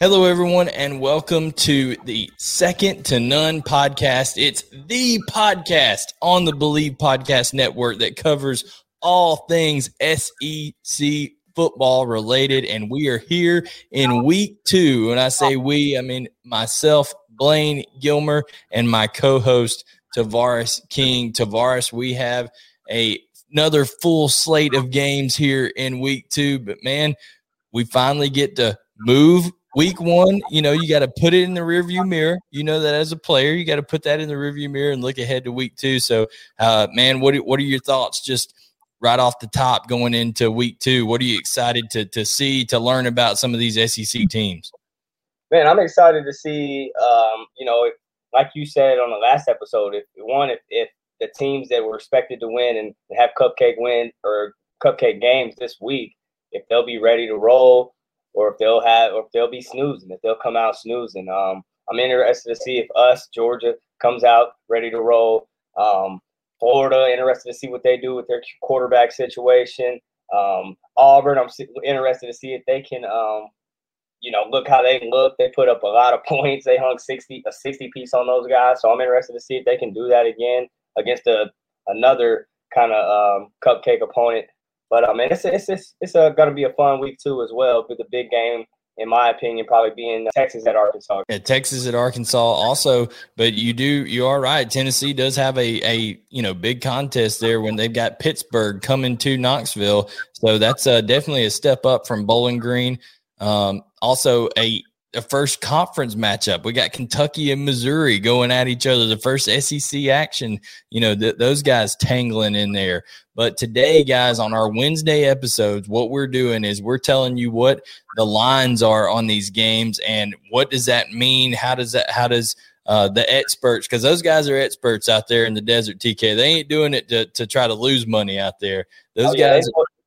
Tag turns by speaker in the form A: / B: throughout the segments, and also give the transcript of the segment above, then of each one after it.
A: Hello, everyone, and welcome to the Second to None podcast. It's the podcast on the Believe Podcast Network that covers all things SEC football related, and we are here in week 2. When I say we, I mean myself, Blaine Gilmer, and my co-host, Tavares King. Tavares, we have another full slate of games here in week 2, but man, we finally get to move week 1. You know, you got to put it in the rearview mirror. You know that as a player, you got to put that in the rearview mirror and look ahead to week 2. So, man, what are your thoughts just right off the top going into week 2? What are you excited to see, to learn about some of these SEC teams?
B: Man, I'm excited to see, like you said on the last episode, if the teams that were expected to win and have cupcake games this week, if they'll be ready to roll, or if they'll be snoozing, if they'll come out snoozing. I'm interested to see if Georgia comes out ready to roll. Florida, interested to see what they do with their quarterback situation. Auburn, I'm interested to see if they can, look how they look. They put up a lot of points. They hung a 60 piece on those guys. So I'm interested to see if they can do that again against another kind of cupcake opponent. But it's going to be a fun week 2 as well. With the big game, in my opinion, probably being Texas at Arkansas.
A: Yeah, Texas at Arkansas also. But you are right. Tennessee does have a big contest there when they've got Pittsburgh coming to Knoxville. So that's definitely a step up from Bowling Green. Also a first conference matchup. We got Kentucky and Missouri going at each other. The first SEC action, those guys tangling in there. But today, guys, on our Wednesday episodes, what we're doing is we're telling you what the lines are on these games and what does that mean? How does the experts, because those guys are experts out there in the desert, TK. They ain't doing it to try to lose money out there. Those guys.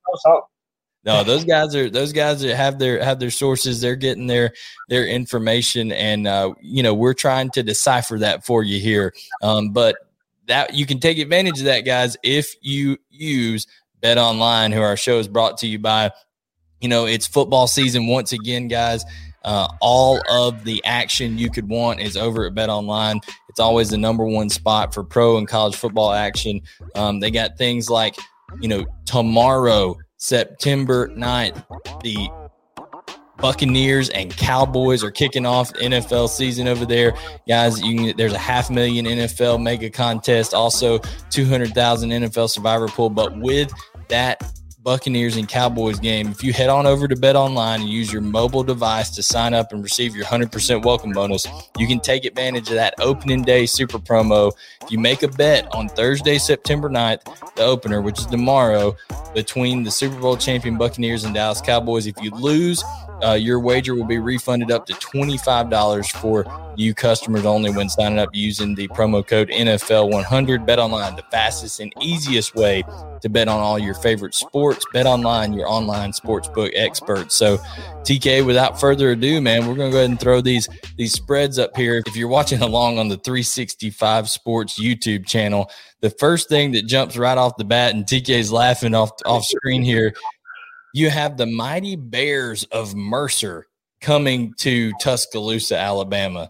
A: No, those guys have their sources. They're getting their information, and we're trying to decipher that for you here. But that you can take advantage of that, guys, if you use BetOnline, who our show is brought to you by. It's football season once again, guys. All of the action you could want is over at BetOnline. It's always the number one spot for pro and college football action. They got things like, tomorrow, September 9th, the Buccaneers and Cowboys are kicking off the NFL season over there. Guys, there's a $500,000 NFL mega contest, also $200,000 NFL survivor pool. But with that Buccaneers and Cowboys game, if you head on over to BetOnline and use your mobile device to sign up and receive your 100% welcome bonus, you can take advantage of that opening day super promo. If you make a bet on Thursday, September 9th, the opener, which is tomorrow, between the Super Bowl champion Buccaneers and Dallas Cowboys, if you lose, your wager will be refunded up to $25 for you customers only when signing up using the promo code NFL100. BetOnline, the fastest and easiest way to bet on all your favorite sports. BetOnline, your online sportsbook expert. So, TK, without further ado, man, we're going to go ahead and throw these spreads up here. If you're watching along on the 365 Sports YouTube channel, the first thing that jumps right off the bat, and TK's laughing off screen here, you have the mighty Bears of Mercer coming to Tuscaloosa, Alabama.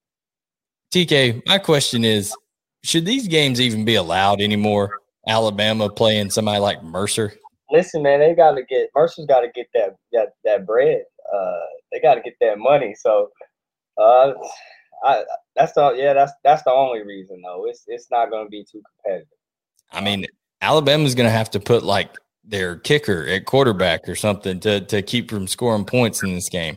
A: TK, my question is, should these games even be allowed anymore? Alabama playing somebody like Mercer?
B: Listen, man, Mercer's got to get that bread. They got to get that money. So that's the only reason, though. It's not going to be too competitive.
A: I mean, Alabama's going to have to put like their kicker at quarterback or something to keep from scoring points in this game.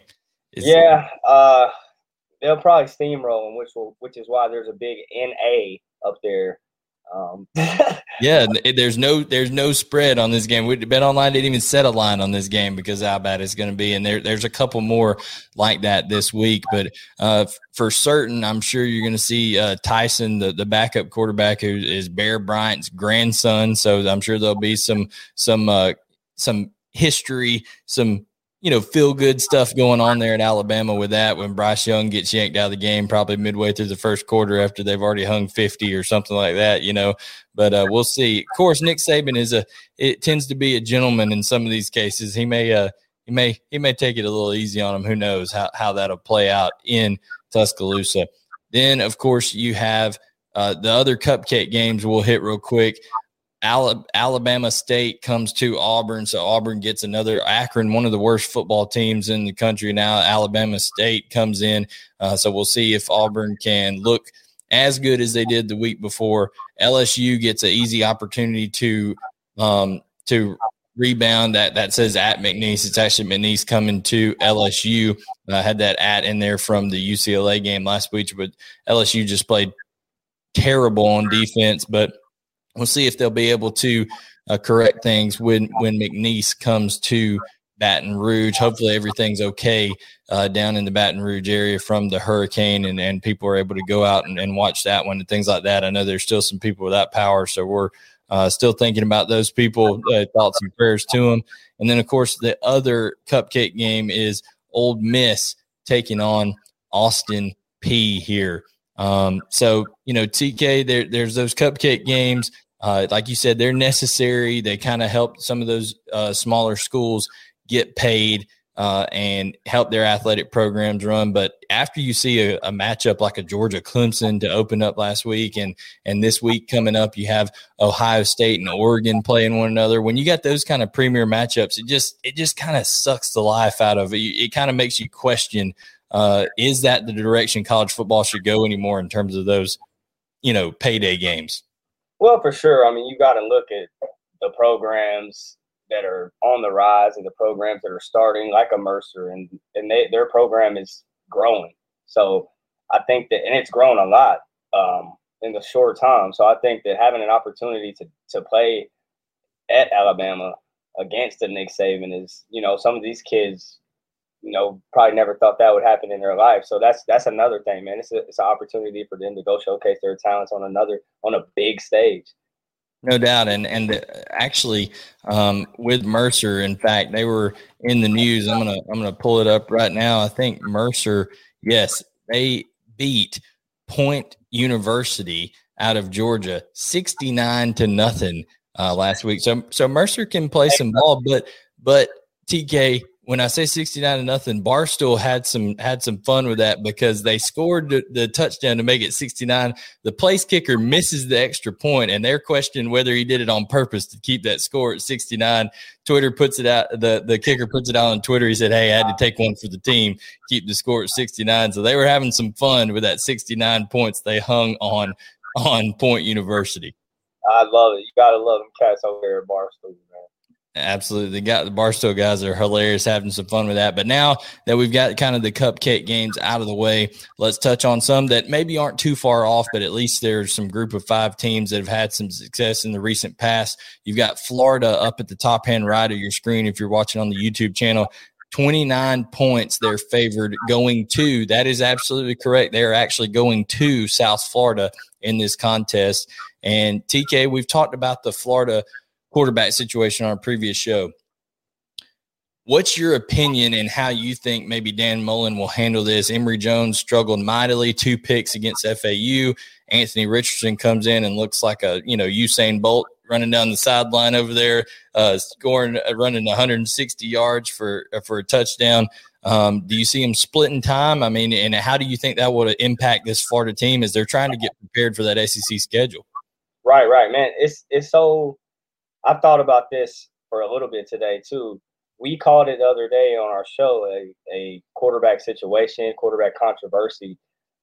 B: They'll probably steamroll them, which is why there's a big NA up there.
A: Yeah, there's no spread on this game. BetOnline didn't even set a line on this game because of how bad it's going to be, and there's a couple more like that this week. But for certain, I'm sure you're going to see Tyson, the backup quarterback, who is Bear Bryant's grandson. So I'm sure there'll be some history, some feel good stuff going on there in Alabama with that when Bryce Young gets yanked out of the game probably midway through the first quarter after they've already hung 50 or something like that, but we'll see. Of course, Nick Saban it tends to be a gentleman in some of these cases. He may he may take it a little easy on them. Who knows how that'll play out in Tuscaloosa. Then, of course, you have the other cupcake games we'll hit real quick. Alabama State comes to Auburn, so Auburn gets another. Akron, one of the worst football teams in the country now. Alabama State comes in, so we'll see if Auburn can look as good as they did the week before. LSU gets an easy opportunity to rebound. That says at McNeese. It's actually McNeese coming to LSU. I had that at in there from the UCLA game last week, but LSU just played terrible on defense, but we'll see if they'll be able to correct things when McNeese comes to Baton Rouge. Hopefully everything's okay down in the Baton Rouge area from the hurricane, and people are able to go out and watch that one and things like that. I know there's still some people without power, so we're still thinking about those people. Thoughts and prayers to them. And then, of course, the other cupcake game is Ole Miss taking on Austin Peay here. So, TK, there's those cupcake games. Like you said, they're necessary. They kind of help some of those smaller schools get paid and help their athletic programs run. But after you see a matchup like a Georgia Clemson to open up last week, and this week coming up, you have Ohio State and Oregon playing one another. When you got those kind of premier matchups, it just kind of sucks the life out of it. It kind of makes you question, is that the direction college football should go anymore in terms of those, payday games?
B: Well, for sure. I mean, you got to look at the programs that are on the rise and the programs that are starting, like a Mercer, and their program is growing. So I think that, and it's grown a lot in the short time. So I think that having an opportunity to play at Alabama against the Nick Saban is, some of these kids, probably never thought that would happen in their life. So that's another thing, man. It's an opportunity for them to go showcase their talents on a big stage.
A: No doubt. And actually, with Mercer, in fact, they were in the news. I'm gonna pull it up right now. I think Mercer, yes, they beat Point University out of Georgia 69-0 last week. So Mercer can play some ball, but TK, when I say 69-0, Barstool had some fun with that because they scored the touchdown to make it 69. The place kicker misses the extra point, and they're questioning whether he did it on purpose to keep that score at 69. Twitter puts it out. The kicker puts it out on Twitter. He said, "Hey, I had to take one for the team, keep the score at 69." So they were having some fun with that 69 points they hung on Point University.
B: I love it. You gotta love them cats over there at Barstool, man.
A: Absolutely. The Barstow guys are hilarious, having some fun with that. But now that we've got kind of the cupcake games out of the way, let's touch on some that maybe aren't too far off, but at least there's some group of 5 teams that have had some success in the recent past. You've got Florida up at the top hand right of your screen if you're watching on the YouTube channel. 29 points they're favored going to. That is absolutely correct. They are actually going to South Florida in this contest. And TK, we've talked about the Florida quarterback situation on a previous show. What's your opinion and how you think maybe Dan Mullen will handle this? Emory Jones struggled mightily, 2 picks against FAU. Anthony Richardson comes in and looks like a, Usain Bolt running down the sideline over there, running 160 yards for a touchdown. Do you see him splitting time? I mean, and how do you think that would impact this Florida team as they're trying to get prepared for that SEC schedule?
B: Right, man. It's so. I've thought about this for a little bit today too. We called it the other day on our show a quarterback situation, quarterback controversy.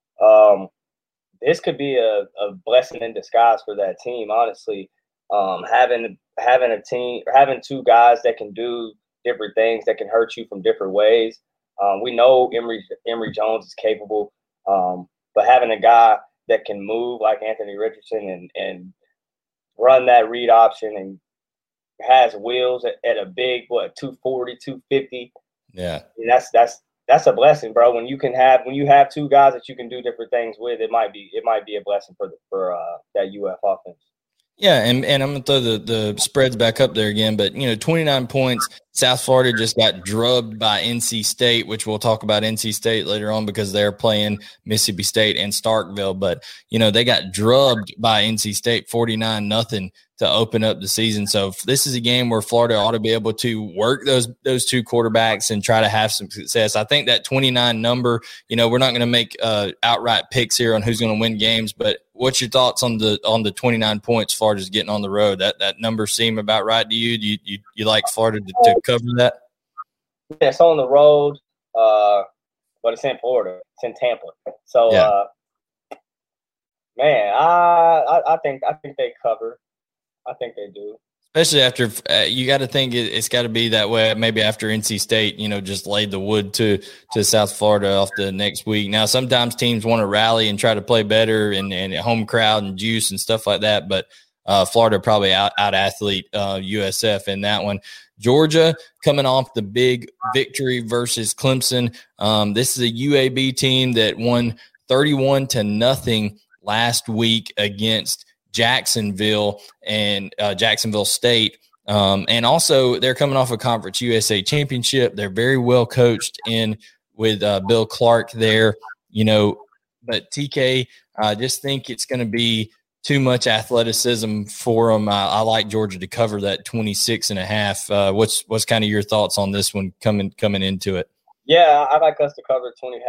B: This could be a blessing in disguise for that team, honestly. Having a team, having 2 guys that can do different things that can hurt you from different ways. We know Emory Jones is capable, but having a guy that can move like Anthony Richardson and run that read option and has wheels at a big 240, 250. Yeah, and that's a blessing, bro. When you have 2 guys that you can do different things with, it might be a blessing for that UF offense.
A: Yeah, and I'm gonna throw the spreads back up there again, but 29 points. South Florida just got drubbed by NC State, which we'll talk about NC State later on because they're playing Mississippi State and Starkville. But they got drubbed by NC State 49-0 open up the season. So this is a game where Florida ought to be able to work those two quarterbacks and try to have some success. I think that 29 number, we're not going to make outright picks here on who's going to win games, but what's your thoughts on the 29 points Florida's getting on the road? That number seem about right to you? Do you like Florida to cover that?
B: Yeah, it's on the road, but it's in Florida. It's in Tampa. So,
A: yeah.
B: Man, I think they cover. I think they do.
A: Especially after you got to think it's got to be that way. Maybe after NC State, just laid the wood to South Florida off the next week. Now, sometimes teams want to rally and try to play better and home crowd and juice and stuff like that. But Florida probably out athlete USF in that one. Georgia coming off the big victory versus Clemson. This is a UAB team that won 31-0 last week against Jacksonville and Jacksonville State. And also they're coming off a Conference USA championship. They're very well coached in with Bill Clark there, but TK, I just think it's going to be too much athleticism for them. I like Georgia to cover that 26.5. What's kind of your thoughts on this one coming into it?
B: Yeah, I like us to cover 26.5,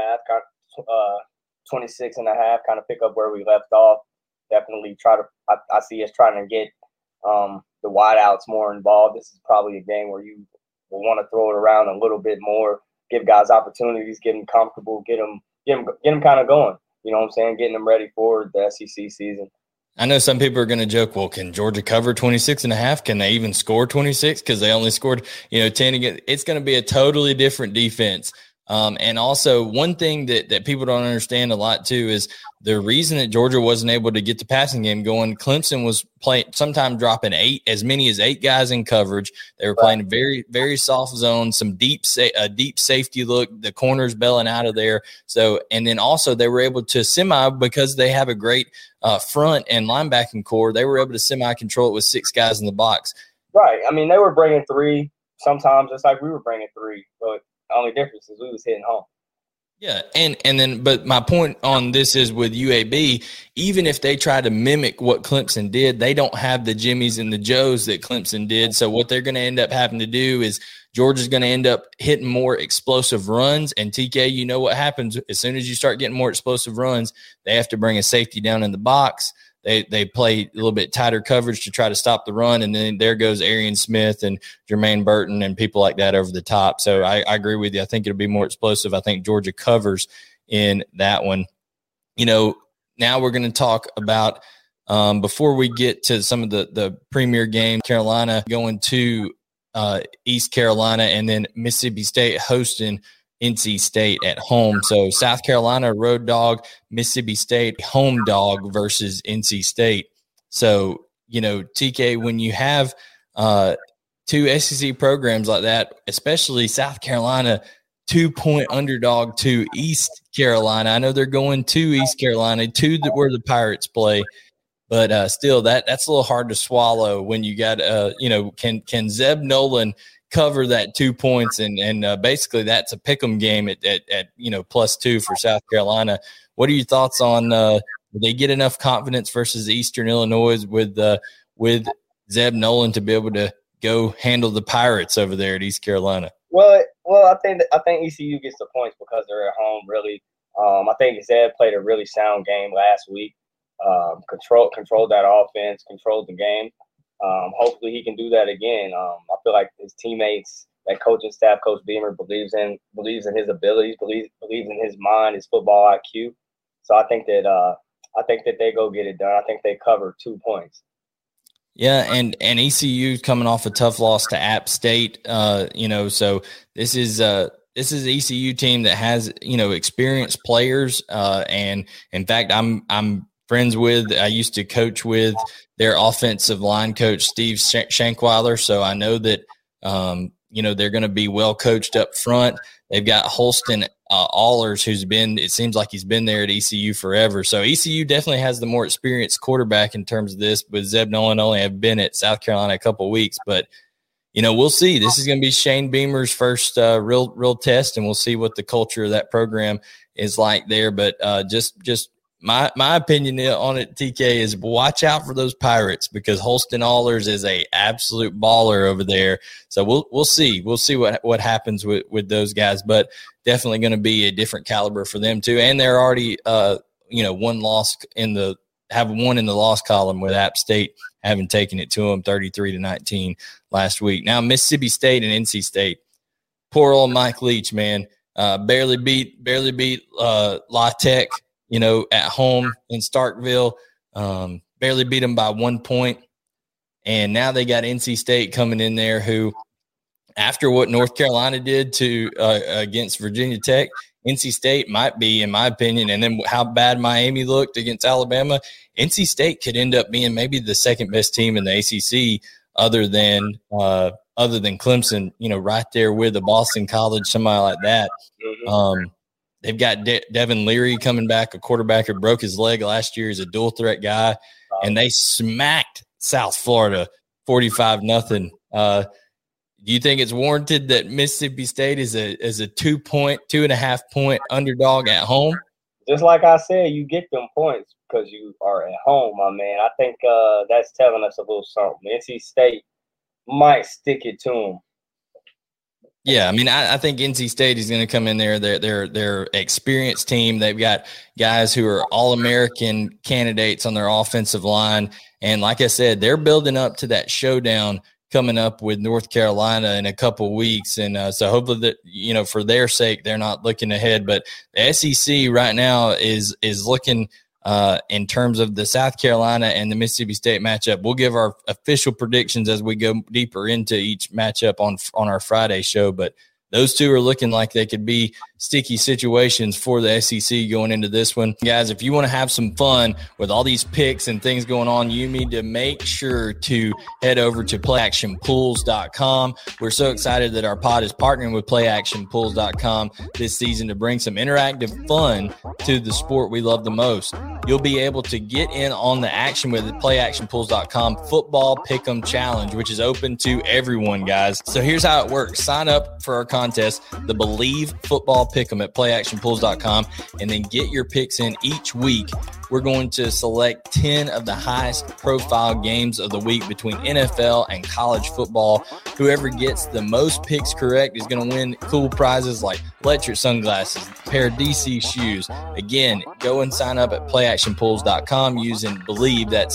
B: kind of pick up where we left off. Definitely I see us trying to get the wideouts more involved. This is probably a game where you will want to throw it around a little bit more, give guys opportunities, get them comfortable, get them kind of going. You know what I'm saying? Getting them ready for the SEC season.
A: I know some people are going to joke, well, can Georgia cover 26.5? Can they even score 26? Because they only scored, 10 again. It's going to be a totally different defense. And also one thing that people don't understand a lot too is the reason that Georgia wasn't able to get the passing game going. Clemson was playing, sometimes dropping as many as 8 guys in coverage. They were playing very, very soft zone, some deep safety look, the corners bailing out of there. So, and then also they were able to because they have a great front and linebacking core, they were able to semi-control it with 6 guys in the box.
B: Right. I mean, they were bringing 3 sometimes, just like we were bringing 3, but the only difference is we was hitting home.
A: Yeah, and then, but my point on this is with UAB, even if they try to mimic what Clemson did, they don't have the Jimmies and the Joes that Clemson did. So what they're going to end up having to do is Georgia's going to end up hitting more explosive runs. And TK, you know what happens as soon as you start getting more explosive runs, they have to bring a safety down in the box. They play a little bit tighter coverage to try to stop the run, and then there goes Arian Smith and Jermaine Burton and people like that over the top. So I agree with you. I think it'll be more explosive. I think Georgia covers in that one. Now we're going to talk about before we get to some of the premier games, Carolina going to East Carolina, and then Mississippi State hosting NC State at home. So South Carolina road dog, Mississippi State home dog versus NC State. So, TK, when you have 2 SEC programs like that, especially South Carolina, 2-point underdog to East Carolina. I know they're going to East Carolina, where the Pirates play, but still that's a little hard to swallow when you got, can Zeb Nolan cover that 2 points and basically that's a pick'em game at +2 for South Carolina. What are your thoughts on do they get enough confidence versus Eastern Illinois with Zeb Nolan to be able to go handle the Pirates over there at East Carolina?
B: Well, I think ECU gets the points because they're at home. Really, I think Zeb played a really sound game last week. Controlled that offense, controlled the game. Hopefully he can do that again. I feel like his teammates, that coaching staff, Coach Beamer believes in his abilities, believes in his mind, his football IQ. So I think that they go get it done. I think they cover 2 points.
A: Yeah, and ECU coming off a tough loss to App State. So this is an ECU team that has experienced players. And in fact, I'm friends with. I used to coach with their offensive line coach, Steve Shankweiler. So I know that, they're going to be well coached up front. They've got Holston Allers, it seems like he's been there at ECU forever. So ECU definitely has the more experienced quarterback in terms of this, but Zeb Nolan only have been at South Carolina a couple of weeks. But, we'll see. This is going to be Shane Beamer's first real test, and we'll see what the culture of that program is like there. But just my opinion on it, TK, is watch out for those Pirates because Holston Allers is a absolute baller over there. So we'll see what happens with those guys, but definitely going to be a different caliber for them too. And they're already one loss have one in the loss column with App State having taken it to them 33-19 last week. Now Mississippi State and NC State. Poor old Mike Leach, man, barely beat La Tech. At home in Starkville, barely beat them by 1 point. And now they got NC State coming in there who, after what North Carolina did against Virginia Tech, NC State might be, in my opinion, and then how bad Miami looked against Alabama, NC State could end up being maybe the second best team in the ACC other than Clemson, right there with the Boston College, somebody like that. They've got Devin Leary coming back, a quarterback who broke his leg last year. He's a dual threat guy, and they smacked South Florida 45-0. Do you think it's warranted that Mississippi State is a 2.5 point underdog at home?
B: Just like I said, you get them points because you are at home, my man. I think that's telling us a little something. NC State might stick it to them.
A: Yeah, I mean, I think NC State is going to come in there. They're experienced team. They've got guys who are All-American candidates on their offensive line. And like I said, they're building up to that showdown coming up with North Carolina in a couple weeks. And so hopefully that, for their sake, they're not looking ahead. But the SEC right now is looking in terms of the South Carolina and the Mississippi State matchup. We'll give our official predictions as we go deeper into each matchup on our Friday show, but those two are looking like they could be sticky situations for the SEC going into this one. Guys, if you want to have some fun with all these picks and things going on, you need to make sure to head over to playactionpools.com. We're so excited that our pod is partnering with playactionpools.com this season to bring some interactive fun to the sport we love the most. You'll be able to get in on the action with the playactionpools.com football pick'em challenge, which is open to everyone, guys. So here's how it works. Sign up for our contest, the Believe Football Pick'em at playactionpools.com, and then get your picks in each week. We're going to select 10 of the highest profile games of the week between NFL and college football. Whoever gets the most picks correct is going to win cool prizes like electric sunglasses, a pair of DC shoes. Again, go and sign up at playactionpools.com using Believe, that's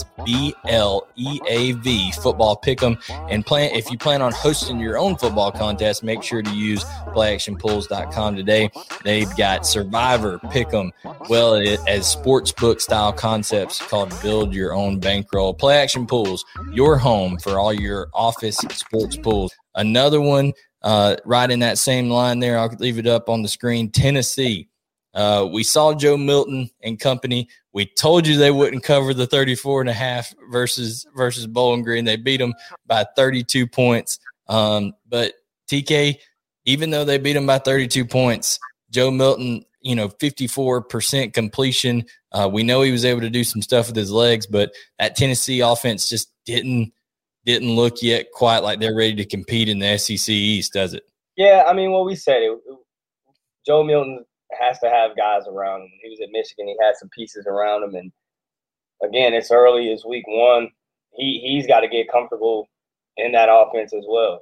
A: BLEAV, football pick'em, and if you plan on hosting your own football contest, make sure to use playactionpools.com today. They've got Survivor, Pick'em, well as sportsbook style concepts called Build Your Own Bankroll. Play Action Pools, your home for all your office sports pools. Another one right in that same line there, I'll leave it up on the screen, Tennessee. We saw Joe Milton and company. We told you they wouldn't cover the 34.5 versus Bowling Green. They beat them by 32 points. But TK, even though they beat them by 32 points, Joe Milton, 54% completion. We know he was able to do some stuff with his legs, but that Tennessee offense just didn't look yet quite like they're ready to compete in the SEC East, does it?
B: Yeah, I mean, we said it. Joe Milton has to have guys around him. He was at Michigan. He had some pieces around him. And, again, it's early. It's week one. He's got to get comfortable in that offense as well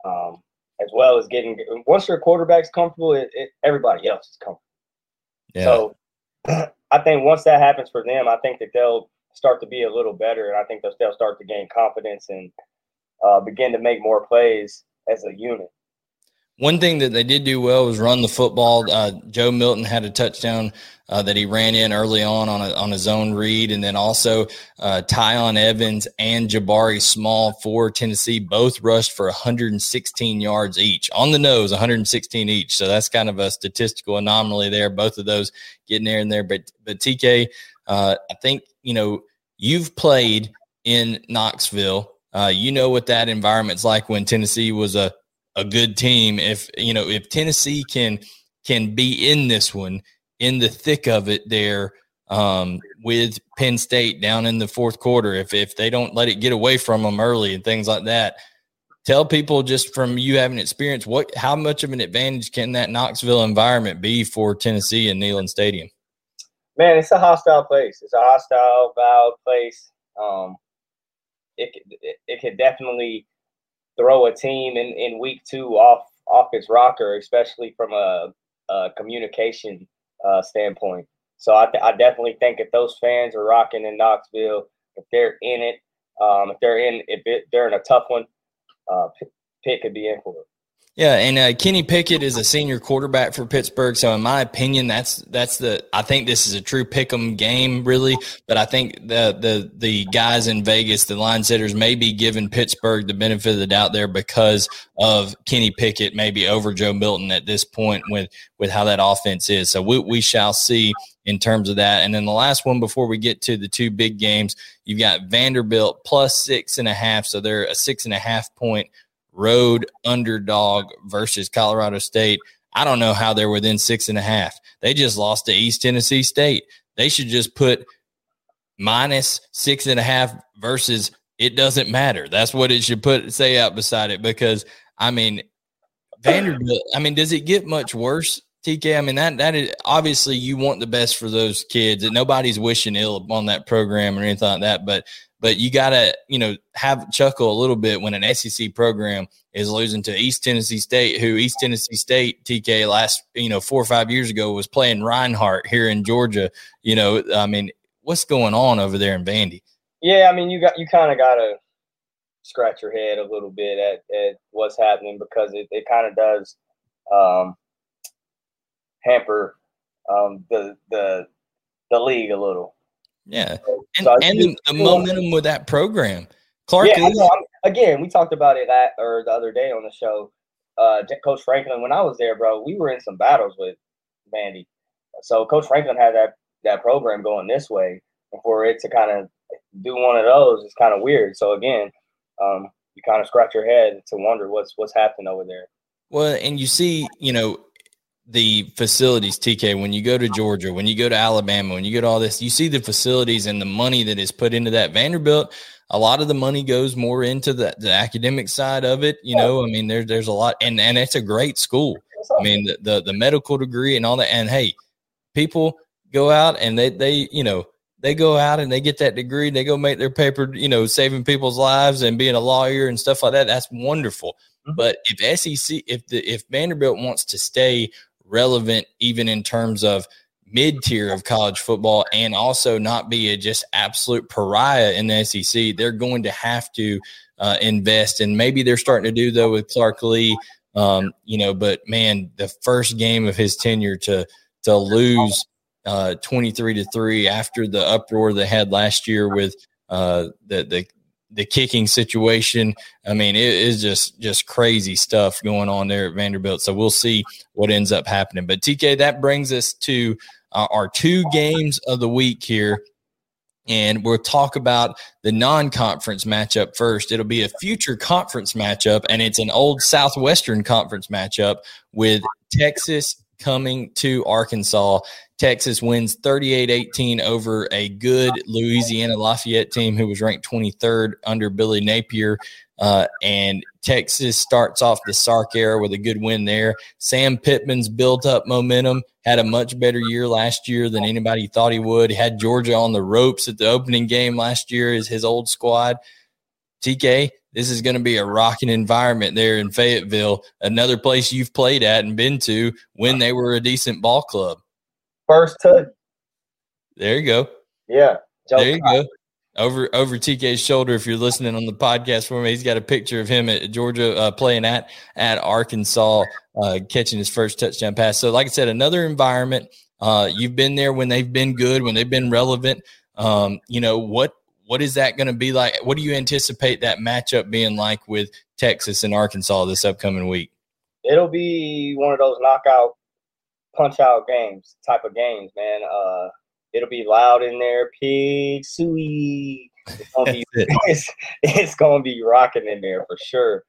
B: as getting – once your quarterback's comfortable, everybody else is comfortable. Yeah. So I think once that happens for them, I think that they'll start to be a little better, and I think they'll start to gain confidence and begin to make more plays as a unit.
A: One thing that they did do well was run the football. Joe Milton had a touchdown that he ran in early on a zone read, and then also Tyon Evans and Jabari Small for Tennessee both rushed for 116 yards each. On the nose, 116 each. So that's kind of a statistical anomaly there, both of those getting there and there. But TK, I think, you've played in Knoxville. You know what that environment's like when Tennessee was a good team. If Tennessee can be in this one, in the thick of it there with Penn State down in the fourth quarter, if they don't let it get away from them early and things like that, tell people just from you having experience, how much of an advantage can that Knoxville environment be for Tennessee and Neyland Stadium?
B: Man, it's a hostile place. It's a hostile, loud place. It could definitely throw a team in week 2 off its rocker, especially from a communication standpoint. So I definitely think if those fans are rocking in Knoxville, if they're in it, if they're in a tough one, Pitt could be in for it.
A: Yeah, and Kenny Pickett is a senior quarterback for Pittsburgh. So in my opinion, I think this is a true pick'em game, really. But I think the guys in Vegas, the line setters, may be giving Pittsburgh the benefit of the doubt there because of Kenny Pickett, maybe over Joe Milton at this point with how that offense is. So we shall see in terms of that. And then the last one before we get to the two big games, you've got Vanderbilt plus 6.5. So they're a 6.5 point road underdog versus Colorado State. I don't know how they're within 6.5. They just lost to East Tennessee State. They should just put minus 6.5 versus it doesn't matter. That's what it should say out beside it, because I mean, Vanderbilt, I mean, does it get much worse, TK? I mean, that is obviously you want the best for those kids, and nobody's wishing ill on that program or anything like that, but you got to, have chuckle a little bit when an SEC program is losing to East Tennessee State, who East Tennessee State, TK, last, 4 or 5 years ago was playing Reinhardt here in Georgia. I mean, what's going on over there in Vandy?
B: Yeah, I mean, you kind of got to scratch your head a little bit at what's happening, because it kind of does hamper the league a little.
A: Yeah, and the momentum with that program. Clark,
B: yeah, again, we talked about it the other day on the show. Coach Franklin, when I was there, bro, we were in some battles with Vandy. So Coach Franklin had that program going this way, and for it to kind of do one of those is kind of weird. So again, you kind of scratch your head to wonder what's happening over there.
A: Well, and you see, the facilities, TK, when you go to Georgia, when you go to Alabama, when you go to all this, you see the facilities and the money that is put into that. Vanderbilt, a lot of the money goes more into the academic side of it. I mean, there's a lot, and it's a great school. I mean, the medical degree and all that. And hey, people go out and they go out and they get that degree. They go make their paper, saving people's lives and being a lawyer and stuff like that. That's wonderful. Mm-hmm. But if Vanderbilt wants to stay relevant, even in terms of mid-tier of college football, and also not be a just absolute pariah in the SEC, they're going to have to invest. And maybe they're starting to do, though, with Clark Lee, but man, the first game of his tenure to lose 23-3 after the uproar they had last year with the kicking situation. I mean, it is just crazy stuff going on there at Vanderbilt. So we'll see what ends up happening. But TK, that brings us to our two games of the week here. And we'll talk about the non-conference matchup first. It'll be a future conference matchup, and it's an old Southwestern Conference matchup with Texas coming to Arkansas. Texas wins 38-18 over a good Louisiana Lafayette team who was ranked 23rd under Billy Napier. And Texas starts off the Sark era with a good win there. Sam Pittman's built up momentum, had a much better year last year than anybody thought he would. He had Georgia on the ropes at the opening game last year as his old squad. TK, this is going to be a rocking environment there in Fayetteville, another place you've played at and been to when they were a decent ball club.
B: First touch.
A: There you go.
B: Yeah.
A: There you go. Over TK's shoulder, if you're listening on the podcast for me, he's got a picture of him at Georgia playing at Arkansas, catching his first touchdown pass. So, like I said, another environment. You've been there when they've been good, when they've been relevant. What is that going to be like? What do you anticipate that matchup being like with Texas and Arkansas this upcoming week?
B: It'll be one of those knockout, punch-out type of games, man. It'll be loud in there. Pig suey. It's gonna be rocking in there for sure.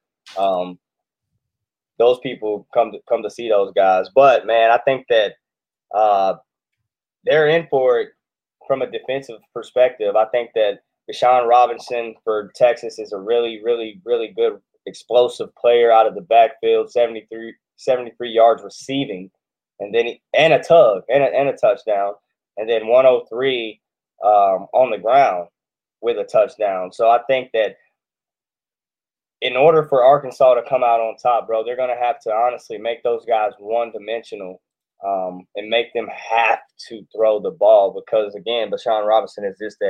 B: Those people come to see those guys. But man, I think that they're in for it from a defensive perspective. I think that Deshaun Robinson for Texas is a really, really, really good explosive player out of the backfield, 73 yards receiving, and then a tug and a touchdown. and then 103 on the ground with a touchdown. So I think that in order for Arkansas to come out on top, bro, they're going to have to honestly make those guys one-dimensional and make them have to throw the ball because, again, Bijan Robinson is just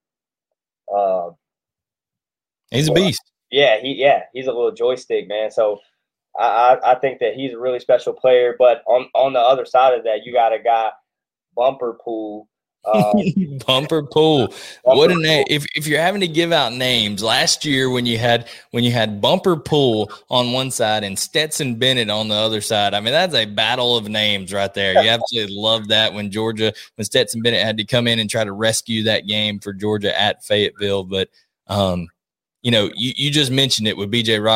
A: he's a beast.
B: Yeah, he's a little joystick, man. So I think that he's a really special player. But on the other side of that, you got a guy, Bumper Pool.
A: Bumper Pool. What a name! If you're having to give out names, last year when you had Bumper Pool on one side and Stetson Bennett on the other side, I mean that's a battle of names right there. You absolutely love that when Stetson Bennett had to come in and try to rescue that game for Georgia at Fayetteville. But you just mentioned it with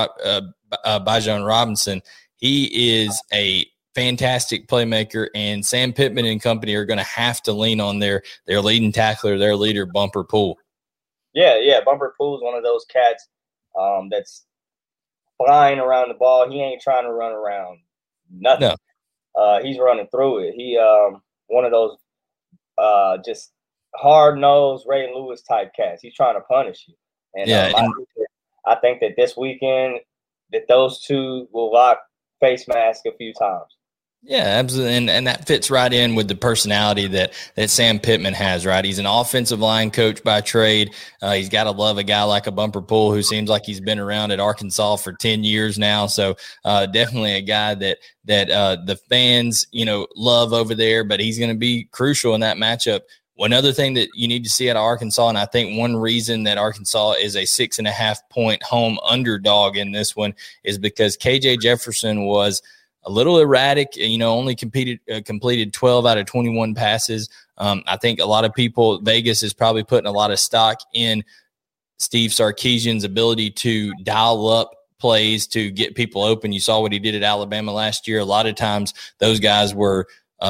A: Bijan Robinson. He is a fantastic playmaker, and Sam Pittman and company are going to have to lean on their leading tackler, their leader, Bumper Pool.
B: Yeah. Bumper Pool is one of those cats that's flying around the ball. He ain't trying to run around nothing. No. He's running through it. He one of those just hard-nosed Ray Lewis type cats. He's trying to punish you. And I think that this weekend that those two will lock face mask a few times.
A: Yeah, absolutely. And that fits right in with the personality that Sam Pittman has, right? He's an offensive line coach by trade. He's got to love a guy like a Bumper Pool who seems like he's been around at Arkansas for 10 years now. So definitely a guy that the fans, love over there, but he's going to be crucial in that matchup. One other thing that you need to see out of Arkansas, and I think one reason that Arkansas is a 6.5-point home underdog in this one is because KJ Jefferson was a little erratic, only completed 12 out of 21 passes. I think a lot of people, Vegas is probably putting a lot of stock in Steve Sarkisian's ability to dial up plays to get people open. You saw what he did at Alabama last year. A lot of times those guys were,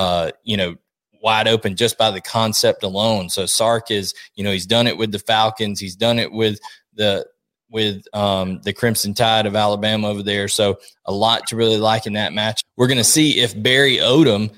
A: wide open just by the concept alone. So Sark is, he's done it with the Falcons. He's done it with the Crimson Tide of Alabama over there. So a lot to really like in that match. We're going to see if Barry Odom,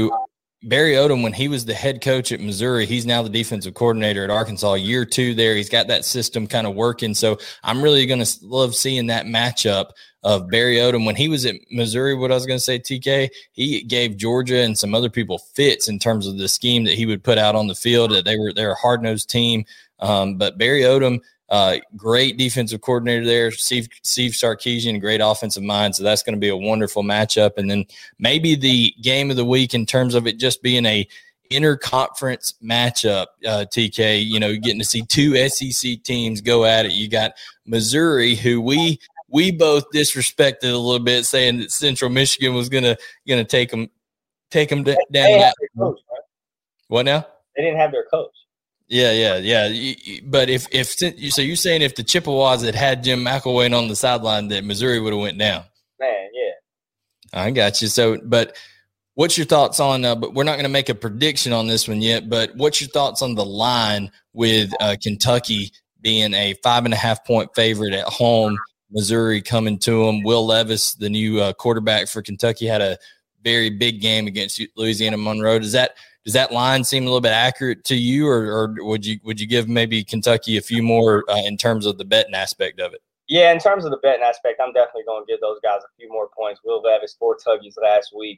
A: when he was the head coach at Missouri, he's now the defensive coordinator at Arkansas, year 2 there. He's got that system kind of working. So I'm really going to love seeing that matchup of Barry Odom. When he was at Missouri, what I was going to say, TK, he gave Georgia and some other people fits in terms of the scheme that he would put out on the field. That they're a hard-nosed team. But Barry Odom, great defensive coordinator there. Steve Sarkisian, great offensive mind. So that's going to be a wonderful matchup. And then maybe the game of the week in terms of it just being a interconference matchup, TK, getting to see 2 SEC teams go at it. You got Missouri, who we both disrespected a little bit, saying that Central Michigan was gonna take them down. That coach, right? What now?
B: They didn't have their coach.
A: Yeah. But if so, you're saying if the Chippewas had Jim McElwain on the sideline, that Missouri would have went down?
B: Man, yeah.
A: I got you. So, but what's your thoughts on? But we're not going to make a prediction on this one yet. But what's your thoughts on the line with Kentucky being a 5.5-point favorite at home? Missouri coming to them. Will Levis, the new quarterback for Kentucky, had a very big game against Louisiana Monroe. Does that line seem a little bit accurate to you, or would you give maybe Kentucky a few more in terms of the betting aspect of it?
B: Yeah, in terms of the betting aspect, I'm definitely going to give those guys a few more points. Will Levis, 4 tuggies last week,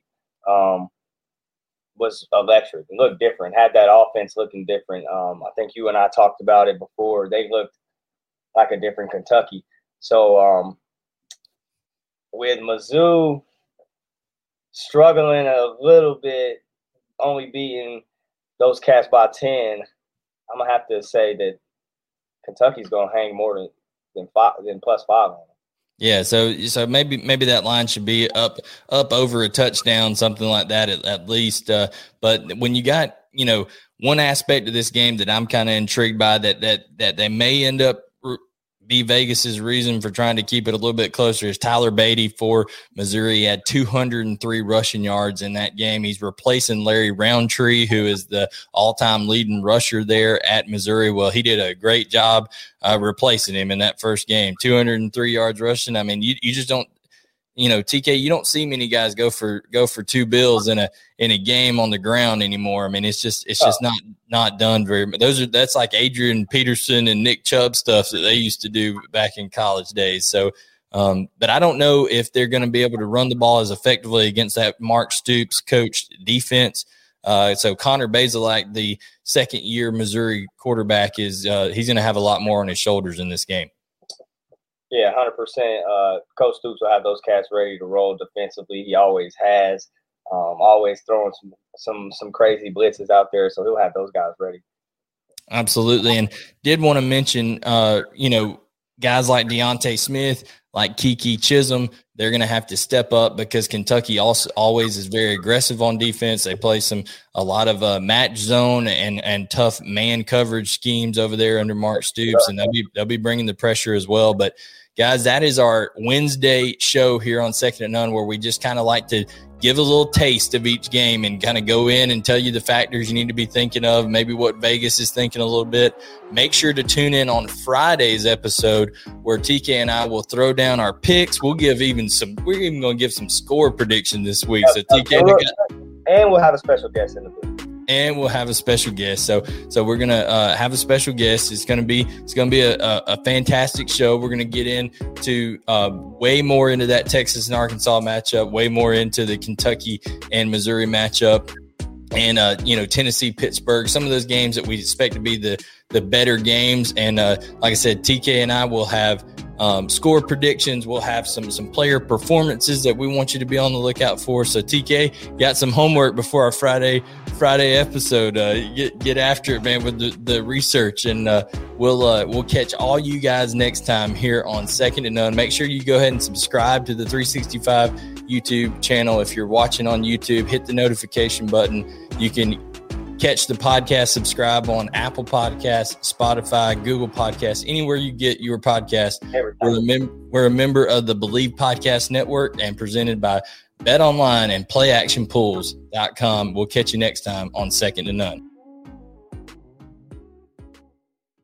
B: was electric. It looked different, had that offense looking different. I think you and I talked about it before. They looked like a different Kentucky. So with Mizzou struggling a little bit, only beating those cats by 10, I'm going to have to say that Kentucky's going to hang more than +5 on them.
A: Yeah, so maybe that line should be up over a touchdown, something like that at least. But when you got, one aspect of this game that I'm kind of intrigued by that they may end up be Vegas's reason for trying to keep it a little bit closer is Tyler Beatty for Missouri. He had 203 rushing yards in that game. He's replacing Larry Roundtree, who is the all-time leading rusher there at Missouri. Well, he did a great job replacing him in that first game. 203 yards rushing. I mean, you just don't TK, you don't see many guys go for 2 bills in a game on the ground anymore. I mean, it's just not done very much. That's like Adrian Peterson and Nick Chubb stuff that they used to do back in college days. So, but I don't know if they're going to be able to run the ball as effectively against that Mark Stoops coached defense. So Connor Bazelak, the second-year Missouri quarterback, he's going to have a lot more on his shoulders in this game.
B: Yeah, 100%. Coach Stoops will have those cats ready to roll defensively. He always has, always throwing some crazy blitzes out there. So he'll have those guys ready.
A: Absolutely. And did want to mention, guys like Deontay Smith, like Kiki Chisholm, they're going to have to step up because Kentucky also always is very aggressive on defense. They play a lot of match zone and tough man coverage schemes over there under Mark Stoops, and they'll be bringing the pressure as well. But guys, that is our Wednesday show here on Second to None, where we just kind of like to give a little taste of each game and kind of go in and tell you the factors you need to be thinking of, maybe what Vegas is thinking a little bit. Make sure to tune in on Friday's episode where TK and I will throw down our picks. We're even going to give some score prediction this week. So TK,
B: and we'll have a special guest in the booth.
A: And we'll have a special guest. So we're gonna have a special guest. It's gonna be a fantastic show. We're gonna get into way more into that Texas and Arkansas matchup, way more into the Kentucky and Missouri matchup, and Tennessee, Pittsburgh. Some of those games that we expect to be the better games. And like I said, TK and I will have score predictions. We'll have some player performances that we want you to be on the lookout for. So TK, got some homework before our Friday episode. Get after it, man, with the research, and we'll catch all you guys next time here on Second to None. Make sure you go ahead and subscribe to the 365 YouTube channel. If you're watching on YouTube, hit the notification button. You can catch the podcast, subscribe on Apple Podcasts, Spotify, Google Podcasts, anywhere you get your podcast. We're a member of the Believe Podcast Network and presented by BetOnline and PlayActionPools.com. We'll catch you next time on Second to None.